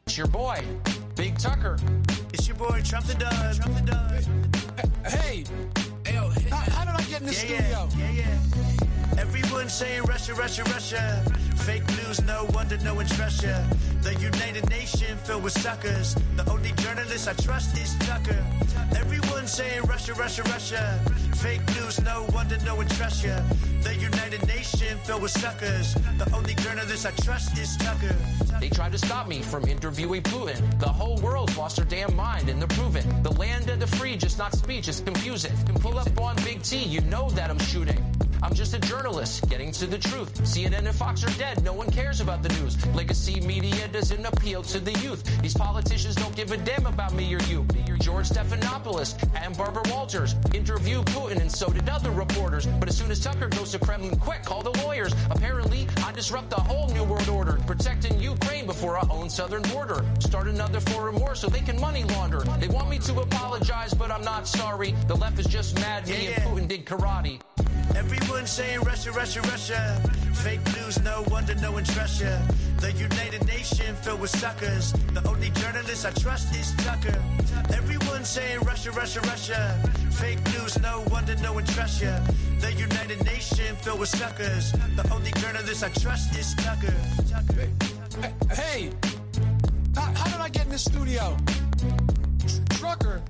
It's your boy, Big Tucker. It's your boy, Trump the Dog. Hey, how did I get in the studio? Yeah. Everyone saying Russia, Russia, Russia. Fake news, no wonder no one trusts ya. The United Nations filled with suckers. The only journalist I trust is Tucker. Everyone saying Russia, Russia, Russia. Fake news, no wonder no one trusts ya. The United Nations filled with suckers. The only journalist I trust is Tucker. They tried to stop me from interviewing Putin. The whole world's lost their damn mind and they're proving. The land of the free, just not speech, it's confusing. Can pull up on Big T, you know that I'm shooting. I'm just a journalist, getting to the truth. CNN and Fox are dead, no one cares about the news. Legacy media doesn't appeal to the youth. These politicians don't give a damn about me or you. George Stephanopoulos and Barbara Walters interviewed Putin and so did other reporters. But as soon as Tucker goes to Kremlin, quick, call the lawyers. Apparently, I disrupt the whole new world order, protecting Ukraine before our own southern border. Start another foreign war so they can money launder. They want me to apologize, but I'm not sorry. The left is just mad me and Putin did karate. Everyone saying Russia, Russia, Russia. Fake news, no wonder no one trusts ya. The United Nations filled with suckers. The only journalist I trust is Tucker. Everyone saying Russia, Russia, Russia. Fake news, no wonder no one trusts ya. The United Nations filled with suckers. The only journalist I trust is Tucker. Hey, how did I get in the studio? Trucker,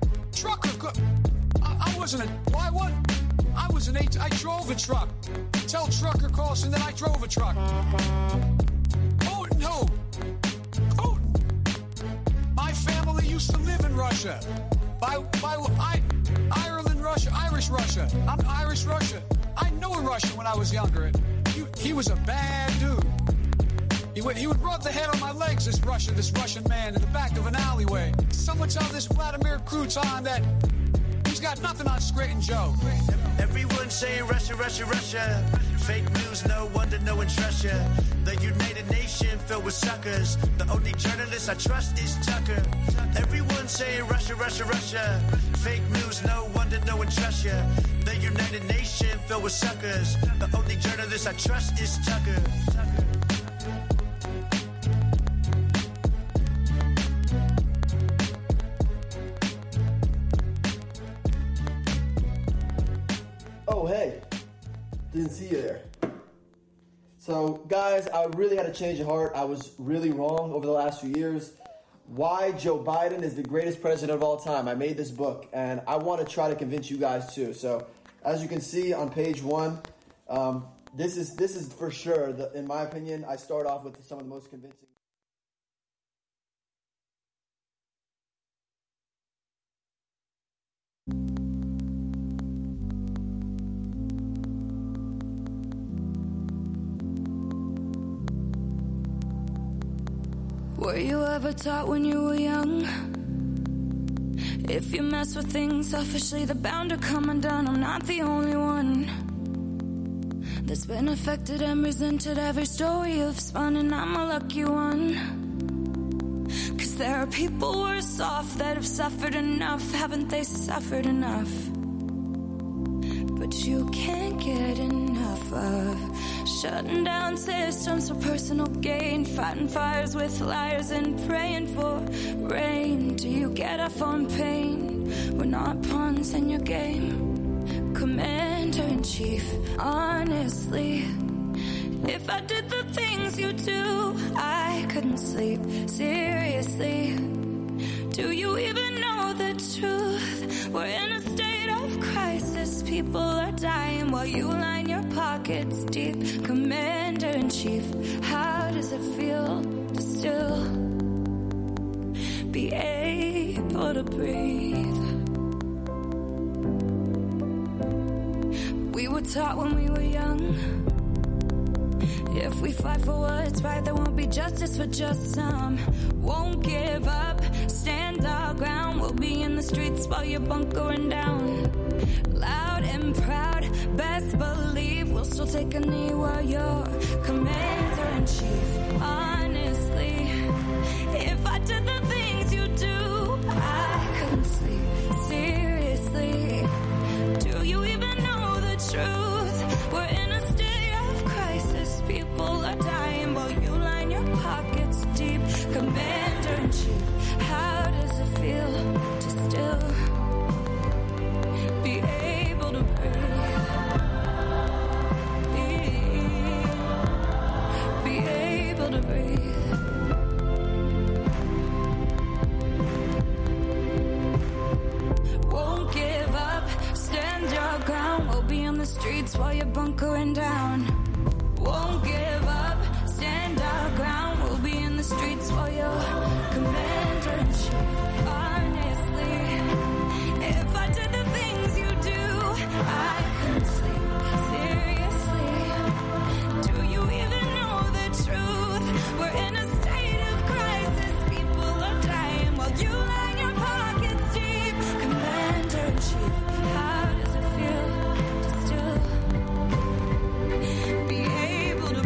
I wasn't why what? I drove a truck. Tell Trucker Carlson that I drove a truck. Putin who? Putin. My family used to live in Russia. Ireland, Russia, Irish Russia. I'm Irish Russia. I knew a Russian when I was younger. He was a bad dude. He would rub the head on my legs, this Russian man in the back of an alleyway. Someone tell this Vladimir Crouton that he's got nothing on Straight and Joe. Everyone saying Russia, Russia, Russia. Fake news, no wonder no one trusts ya. The United Nations filled with suckers. The only journalist I trust is Tucker. Everyone saying Russia, Russia, Russia. Fake news, no wonder no one trusts ya. The United Nations filled with suckers. The only journalist I trust is Tucker. Oh, hey, didn't see you there. So, guys, I really had a change of heart. I was really wrong over the last few years. Why Joe Biden is the greatest president of all time. I made this book, and I want to try to convince you guys too. So, as you can see on page 1, this is for sure, in my opinion, I start off with some of the most convincing. Were you ever taught when you were young? If you mess with things selfishly, they're bound to come undone. I'm not the only one that's been affected and resented. Every story you've spun, and I'm a lucky one. 'Cause there are people worse off that have suffered enough. Haven't they suffered enough? But you can't get enough of shutting down systems for personal gain, fighting fires with liars and praying for rain. Do you get off on pain? We're not pawns in your game, Commander-in-Chief. Honestly, if I did the things you do, I couldn't sleep. Seriously, do you even know the truth? We're in a state of crisis. People are dying while you line your pockets deep. Commander-in-Chief, how does it feel to still be able to breathe? We were taught when we were young, if we fight for what's right, there won't be justice for just some. Won't give up, stand our ground. We'll be in the streets while you're bunkering down. Loud and proud, best believe we'll still take a knee while you're Commander-in-Chief. Honestly, if I did the things you do, I couldn't sleep. Seriously, do you even know the truth? We're in a state of crisis. People are dying while you line your pockets deep. Commander-in-Chief. crown. We'll be on the streets while you're bunkering down. Won't give up, stand our ground. We'll be in the streets while you're commander-in-chief. Honestly, if I did the things you do, I couldn't sleep. Seriously, do you even know the truth? We're in a state of crisis. People are dying while you line your pockets deep. Commander-in-chief, how does it feel to still be able to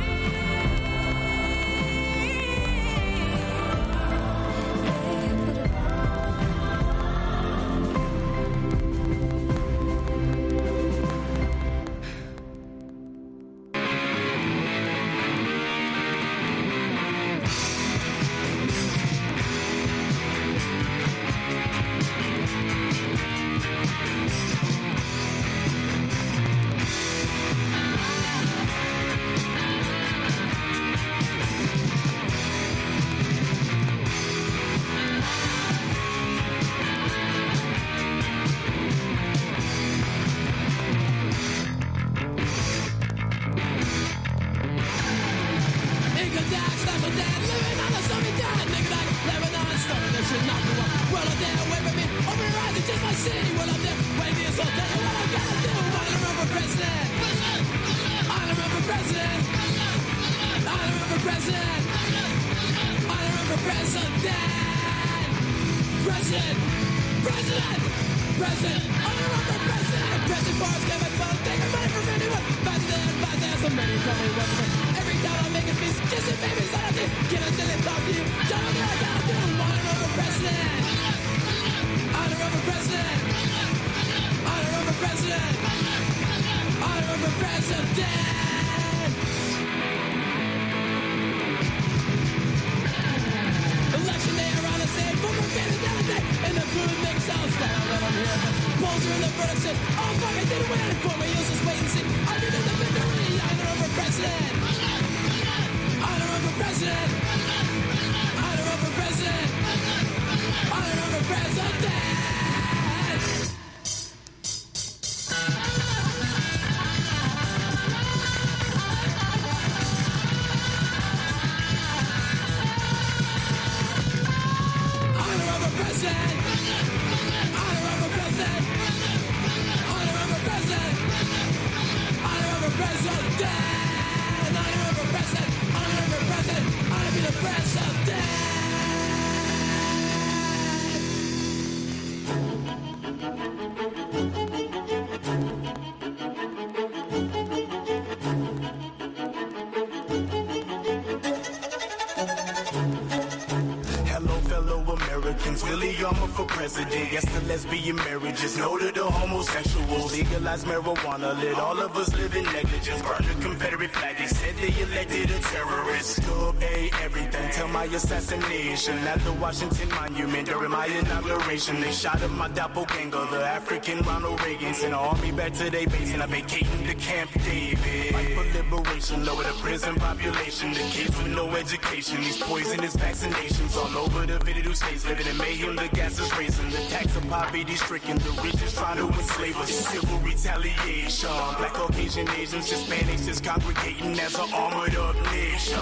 for president. Yes to lesbian marriages, no to the homosexuals. Legalize marijuana, let all of us live in negligence. Burn the Confederate flag, they said they elected a terrorist. Dub A everything, tell my assassination at the Washington Monument during my inauguration. They shot up my doppelganger, the African Ronald Reagan. Sent an army back to their base and I'm vacating to Camp David. Fight for liberation, lower the prison population. The kids with no education, these poisonous vaccinations all over the 52 states. Living in mayhem, the gas is raising. The tax of poverty stricken, the rich is trying to enslave us. Civil retaliation, black Caucasian Asians, Hispanics just congregating as an armored up nation.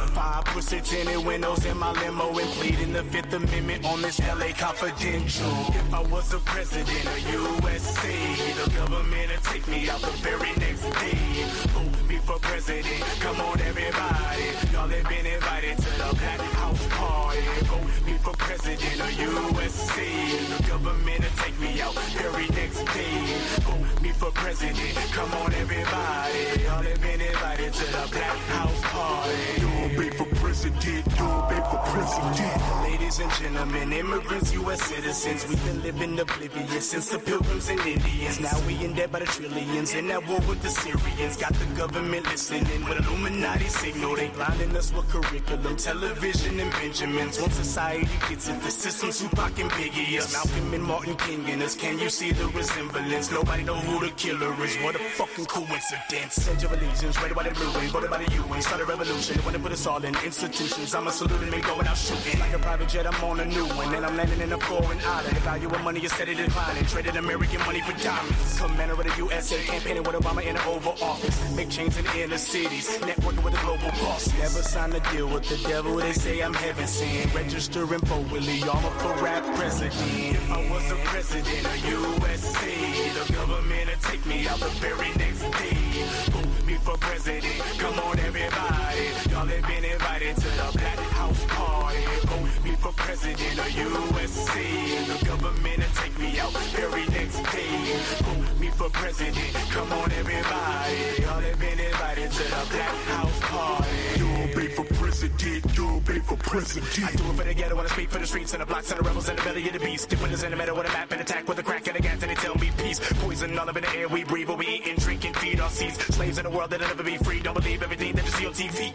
5% tinted windows in my limo and pleading the 5th Amendment on this LA Confidential. If I was a president of USA, the government would take me out the very next day. Vote me for president, come on everybody. Y'all have been invited to the Black House Party. Vote me for president of USA, the government would take me out very next day. Vote me for president, come on everybody. Y'all have been invited to the Black House Party. You'll be for president, you'll be for president. Ladies and gentlemen, immigrants, U.S. citizens, we've been living oblivious since the Pilgrims and Indians. Now we in debt by the trillions, in that war with the Syrians. Got the government listening with Illuminati signal. They blinding us with curriculum, television, and Benjamins. Once society gets it, the system Tupac and Biggie is. Malcolm and Martin King in us. Can you see the resemblance? Nobody know who the killer is. What a fucking coincidence. Pledge of allegiance, ready by the blue, voted by the UN. Start a revolution, wanna put us all in. institutions. I'm a salute and going out shooting. Like a private jet, I'm on a new one. And I'm landing in a foreign island. The value of money is steady declining. Traded American money for diamonds. Commander of the USA, campaigning with Obama in the Oval Office. Make change in the inner cities. Networking with the global boss. Never signed a deal with the devil. They say I'm heaven sent. Registering for Willie Armor for rap president. If I was the president of USA, the government would take me out the very next day. Vote me for president. Come on, everybody. Y'all have been invited to the Black House party. Vote me for president of USA. The government would take me out very next day. Vote me for president. Come on, everybody. Y'all have been invited to the Black House party. You'll be for president. You'll be for president. I do it for the ghetto, wanna speak for the streets and the blocks and the rebels in the belly of the beast. The winners in the middle with a map and attack with a crack and a gas and they tell me peace. Poison all up in the air we breathe, but we eat and drink and feed our seeds. Slaves in a world that'll never be free. Don't believe everything that you see on TV.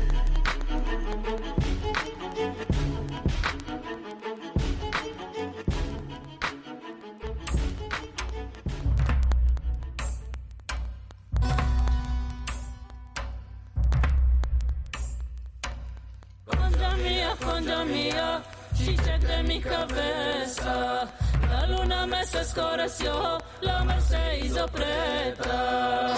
Contra mía, chicha de mi cabeza. La luna me se escureció, la mar se hizo preta.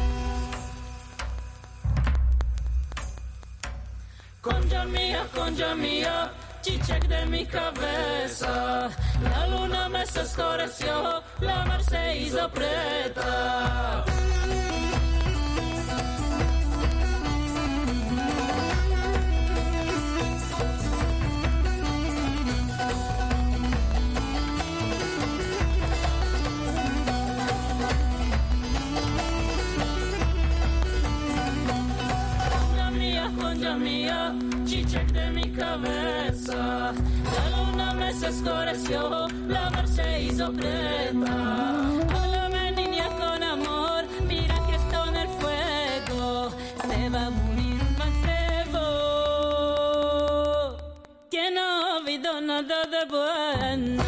Concha mía, chicha de mi cabeza. La luna me se escureció, la mar se hizo preta. Concha mía, chicha de mi cabeza. La luna me se escureció, la mar se hizo preta. Háblame niña con amor, mira que estoy en el fuego. Se va a morir un mancebo, que no ha habido nada de bueno.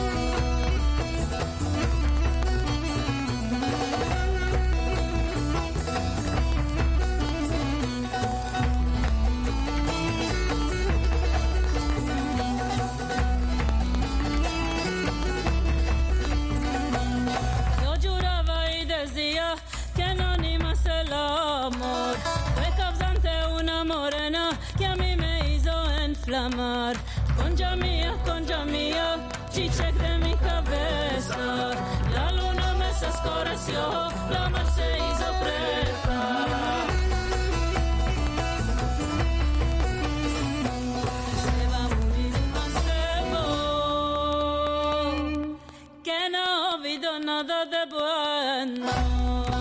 Que no ni más el amor fue causante una morena que a mí me hizo inflamar. Concha mía, chicha de mi cabeza. La luna me se escureció, la mar se hizo preta. Se va a morir un mancebo, que no ha habido nada de bueno.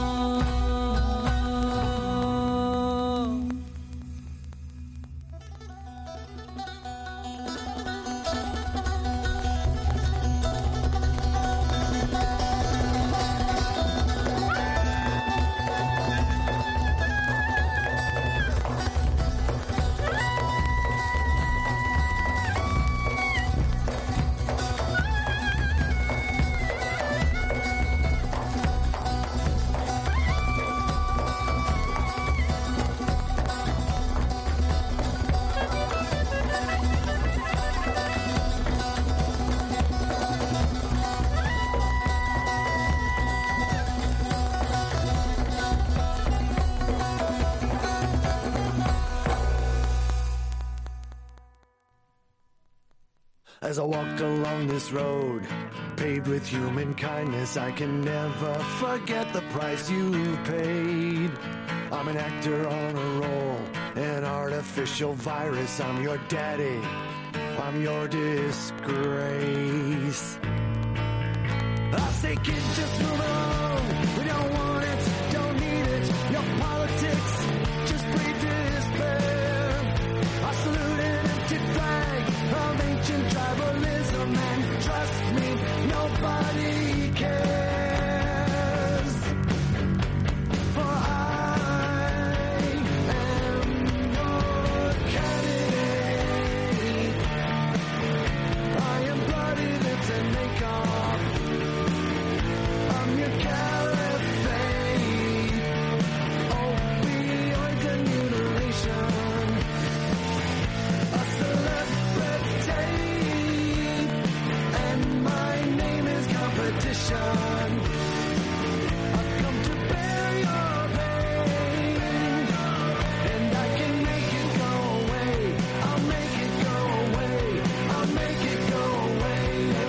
As I walked along this road, paved with human kindness, I can never forget the price you paid. I'm an actor on a roll, an artificial virus. I'm your daddy, I'm your disgrace. I say kids, just move along. We don't want it, don't need it. Your politics just breed despair. I salute an empty flag of ancient tribalism, and trust me, nobody cares. For I am your candidate. I am bloody lips and makeup. I'm your nation. I've come to bear your pain, and I can make it go away. I'll make it go away. I'll make it go away.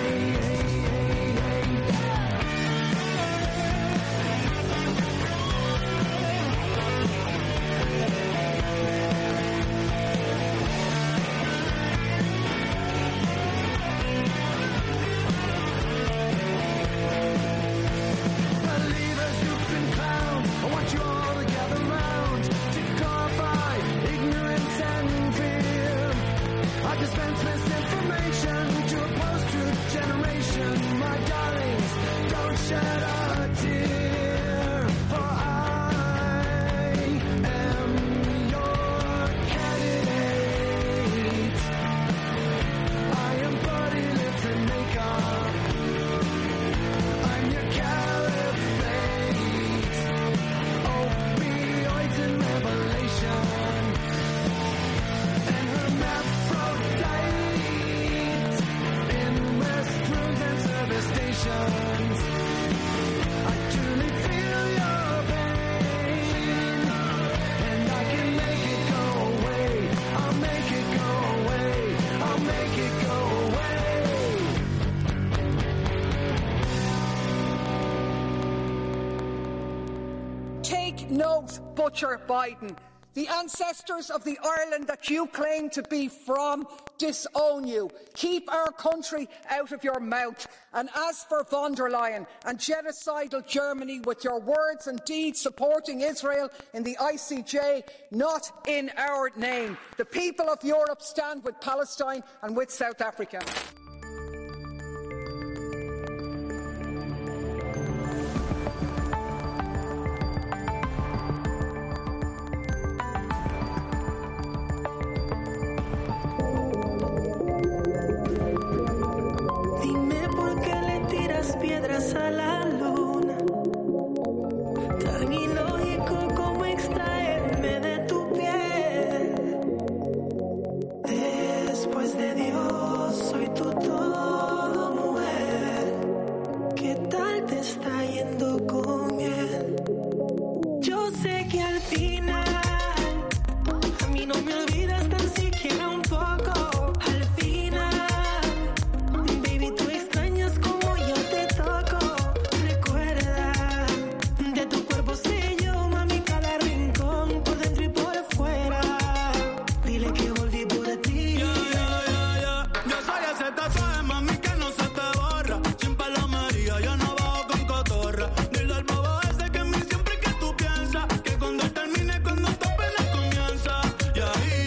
Believers, dupes, and clowns, I want you all to gather round to glorify ignorance and fear. I dispense misinformation to oppose truth generation. My darlings, don't shed a tear, for I am your candidate. I am body, lips, and makeup. I'm your caliphate, opioids and revelation, and hermaphrodite in restrooms and service stations. I truly feel your pain, and I can make it go away. I'll make it go away. I'll make it go away. Take note, Butcher Biden. The ancestors of the Ireland that you claim to be from disown you. Keep our country out of your mouth. And as for von der Leyen and genocidal Germany, with your words and deeds supporting Israel in the ICJ, not in our name. The people of Europe stand with Palestine and with South Africa. Dime por qué le tiras piedras a la luna. Tan ilógico como extraerme de tu piel. Después de Dios, soy tu todo, mujer. ¿Qué tal te está yendo con él? Yo sé que al final a mí no me olvidas tan siquiera un poco. Al final, baby, tú extrañas como yo te toco. Recuerda, de tu cuerpo sé yo, mami, cada rincón, por dentro y por fuera. Dile que volví por ti. Yo soy ese tatuaje, mami, que no se te borra. Sin palomería, yo no bajo con cotorra. Dile al bobo ese que en mí siempre que tú piensas. Que cuando él termine, cuando tu pena comienza. Y ahí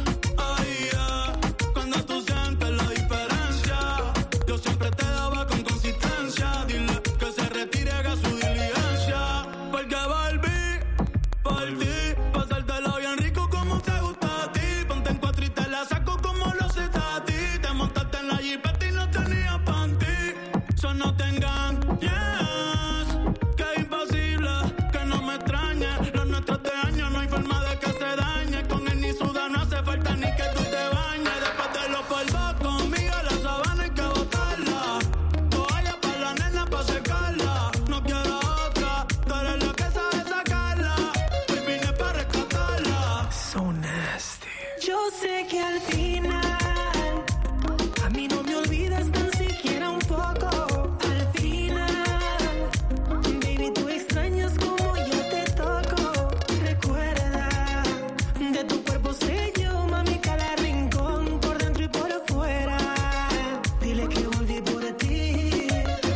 ya, cuando tú sientes la diferencia. Yo siempre te daba con consistencia. Dile que se retire, haga su diligencia. Porque volví por ti, pasártelo bien rico como te gusta a ti. Ponte en cuatro y te la saco como lo sé a ti. Te montaste en la jipeta y no tenía panty. So no te engañes, que es imposible que no me extrañe. Los nuestros de años no hay forma de que se dañe. Con él ni suda, no hace falta ni que tú te bañes. Después de los polvos conmigo, la sabana hay que botarla. Toalla para la nena pa' secarla. No quiero otra, tú eres la que sabe sacarla. Hoy vine pa' rescatarla. So nasty. Yo sé que al final a mí no me olvidas tan siquiera un poco. Al final, baby, tú extrañas como yo te toco. Recuerda, de tu cuerpo sé yo, mami, cada rincón, por dentro y por fuera. Dile que volví por ti.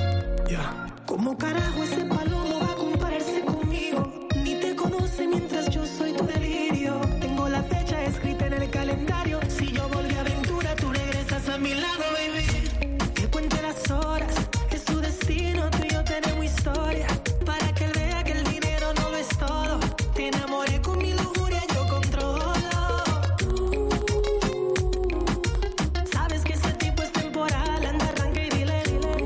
¿Cómo carajo ese palomo va a compararse conmigo? Ni te conoce mientras yo soy tu delirio. Tengo la fecha escrita en el calendario. Si yo volví a aventura, tú regresas a mi lado, baby. Que cuente las horas, es su destino. Tú y yo tenemos historia. Para que él vea que el dinero no lo es todo. Te enamoré con mi lujuria, yo controlo. Sabes que ese tipo es temporal. Anda, arranca y dile.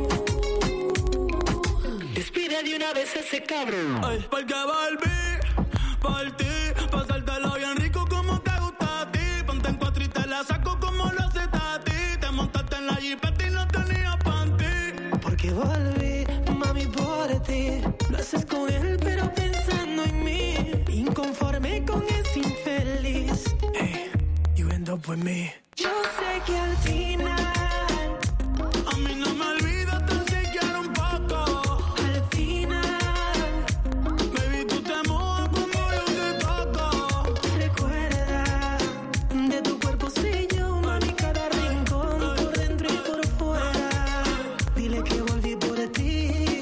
Despide de una vez ese cabrón. Ay, porque volví por ti, pasártelo bien rico como te gusta a ti. Ponte en cuatro y te la saco como lo sé a ti. Te montaste en la jipeta y no tenía panty. Porque volví Mami, por ti, lo haces con él, pero pensando en mí. Inconforme con ese infeliz. Hey, you end up with me. Yo sé que al final A mí no me olvidas tan siquiera un poco. al final, Baby, tú te mojas como yo te toco. recuerda de tu cuerpo sé yo, mami, cada rincón, por dentro y por fuera. Dile que volví por ti.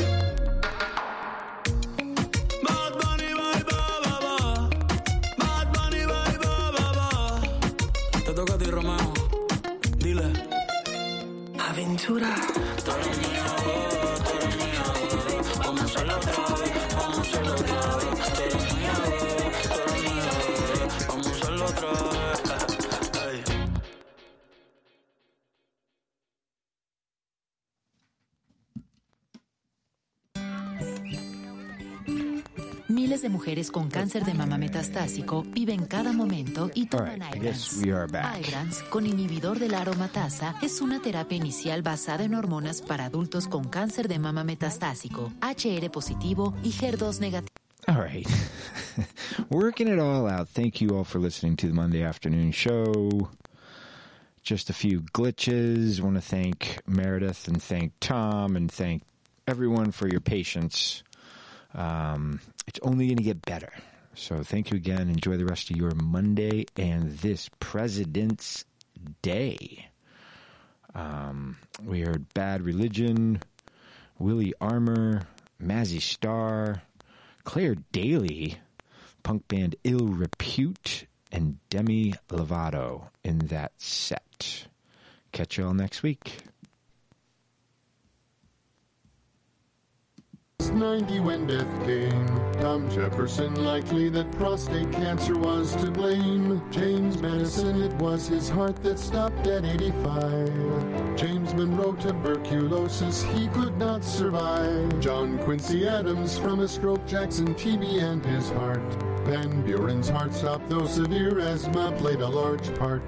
Bad Bunny, bye, ba, ba, ba. Bad Bunny, bye, ba, ba, ba. Te toca a ti, Romeo. Dile. Aventura. Miles de mujeres con cáncer de mama metastásico viven cada momento y toman All right, I guess Ibrance. we are back. Ibrance, con inhibidor de la aromatasa, es una terapia inicial basada en hormonas para adultos con cáncer de mama metastásico, HR positivo y HER2 negativo. All right. Working it all out. Thank you all for listening to the Monday afternoon show. Just a few glitches. I want to thank Meredith and thank Tom and thank everyone for your patience. It's only going to get better. So thank you again. Enjoy the rest of your Monday and this President's Day. We heard Bad Religion, Willie Armour, Mazzy Star, Claire Daly, punk band Ill Repute, and Demi Lovato in that set. Catch you all next week. 90 when death came. Tom Jefferson likely that prostate cancer was to blame. James Madison, it was his heart that stopped at 85. James Monroe, tuberculosis, he could not survive. John Quincy Adams from a stroke, Jackson TB and his heart. Van Buren's heart stopped, though severe asthma played a large part.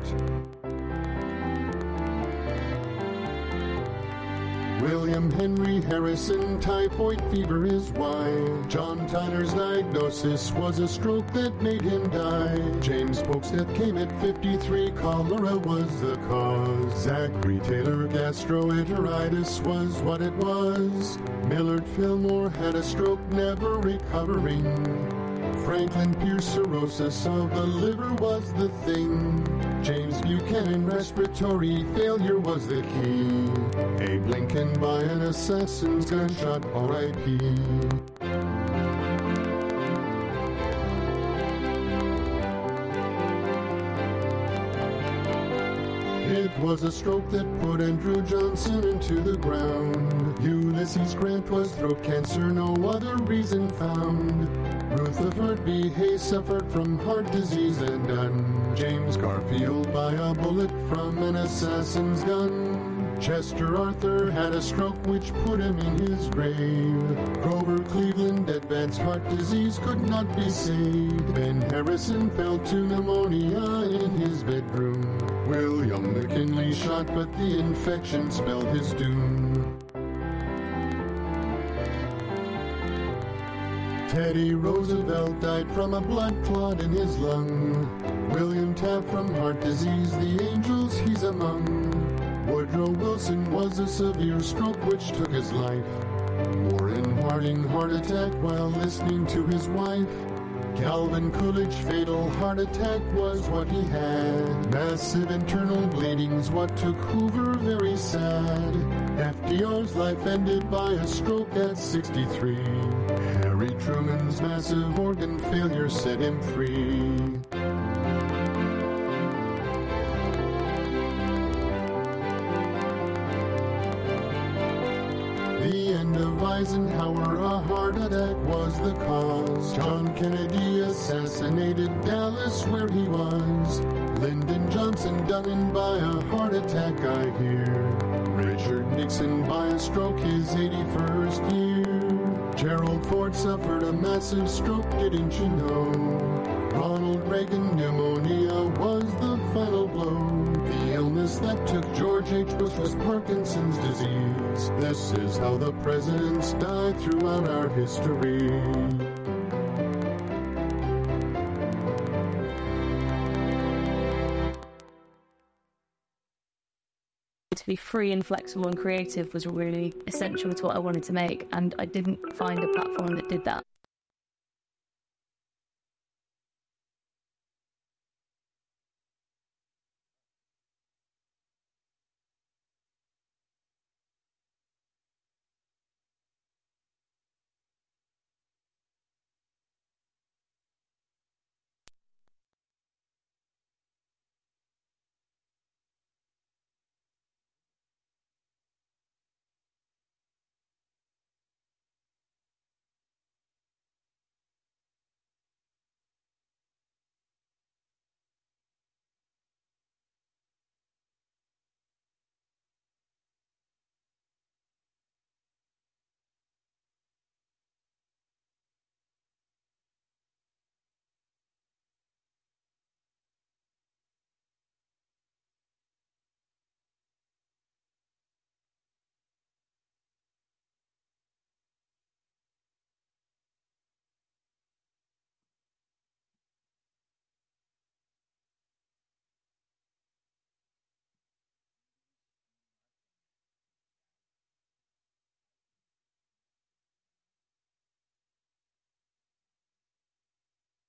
William Henry Harrison, typhoid fever is why. John Tyler's diagnosis was a stroke that made him die. James Polk's death came at 53, cholera was the cause. Zachary Taylor, gastroenteritis was what it was. Millard Fillmore had a stroke, never recovering. Franklin Pierce, cirrhosis of the liver was the thing. James Buchanan, respiratory failure was the key. Abe Lincoln by an assassin's gunshot, R.I.P. It was a stroke that put Andrew Johnson into the ground. Ulysses Grant was throat cancer, no other reason found. Rutherford B. Hayes suffered from heart disease and done. James Garfield by a bullet from an assassin's gun. Chester Arthur had a stroke which put him in his grave. Grover Cleveland, advanced heart disease, could not be saved. Ben Harrison fell to pneumonia in his bedroom. William McKinley shot, but the infection spelled his doom. Teddy Roosevelt died from a blood clot in his lung. William Taft from heart disease, the angels he's among. Woodrow Wilson was a severe stroke which took his life. Warren Harding, heart attack while listening to his wife. Calvin Coolidge, fatal heart attack was what he had. Massive internal bleeding's what took Hoover very sad. FDR's life ended by a stroke at 63. Harry Truman's massive organ failure set him free. The end of Eisenhower, a heart attack was the cause. John Kennedy assassinated Dallas where he was. Lyndon Johnson done in by a heart attack, I hear. Richard Nixon by a stroke his 81st year. Gerald Ford suffered a massive stroke, didn't you know? Ronald Reagan pneumonia was the final blow. The illness that took George H. Bush was Parkinson's disease. This is how the presidents died throughout our history. To be free and flexible and creative was really essential to what I wanted to make, and I didn't find a platform that did that.